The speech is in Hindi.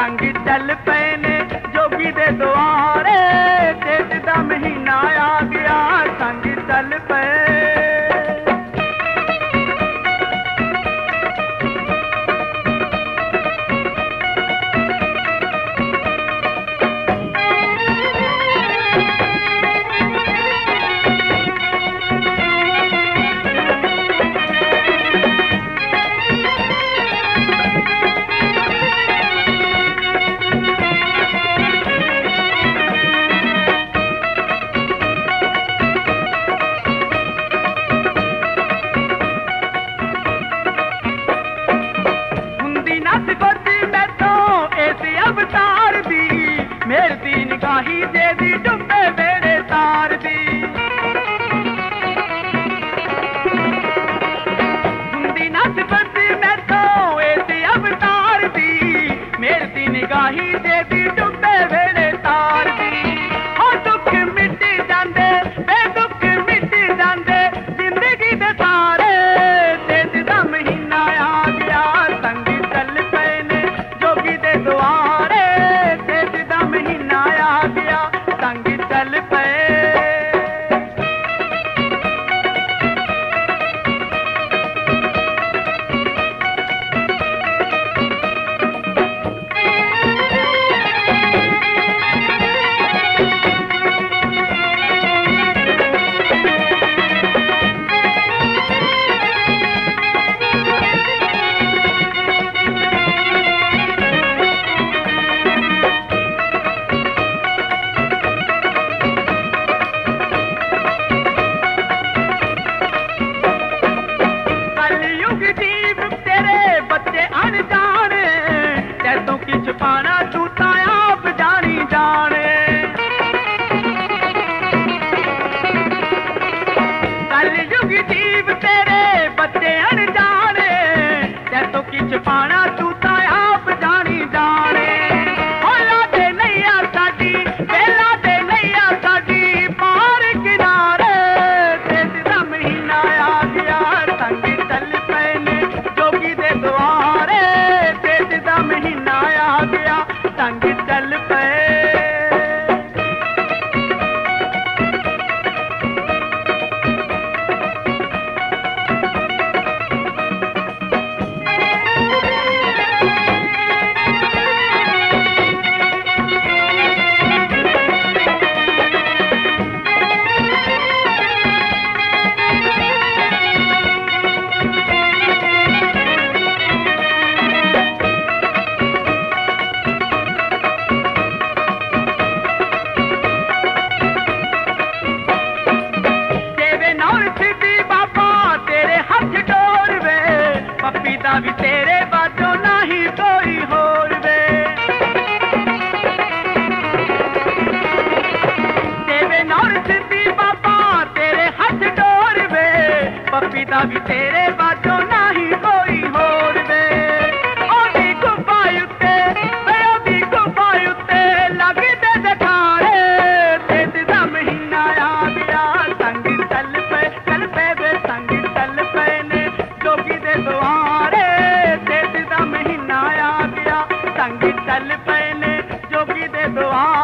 संग चल पे ने जोगी दे दुआरे, जेठ दा महीना आ गया संग चल पे। अवतार दी मेरे दी निगाही दे दी डुबे बेड़े तार दी, हुंदी नस बंदी मैं तो ऐसे अवतार दी मेरे दी निगाही दे दी डुबे बेड़े तार दी। हो दुख मिटी जांदे बेदुख मिटी जांदे जिंदगी दे सारे, जेठ दा महीना आ गया संग चल पे ने जोगी दे दुआरे, संग चल पे। अनजाने तैतों की छुपाना तू आप जानी जाने, कलयुग जीव तेरे बच्चे अनजाने तैतों की छुपाना तू आप जानी जाने। होला दे नैया साडी बेला दे नैया साडी पार किनारे, जेठ दा महीना आ गया संग चल पे ने जोगी दे दुआरे, महीना आ गया संग चल पे। पपीता भी तेरे बाजो नहीं कोई होर वे, तेरे नौर सिद्धि बाबा तेरे हाथ डोर वे, पपीता भी तेरे बाजो नहीं कोई होर वे। ओदी गुफा उत्ते ओदी गुफा उत्ते लगदे दिखारे, जेठ दा महीना आ गया संग चल पे वे संग चल पे ने जोगी दे दुआरे, जेठ दा महीना आ गया संग चल पे ने जोगी दे दुआरे।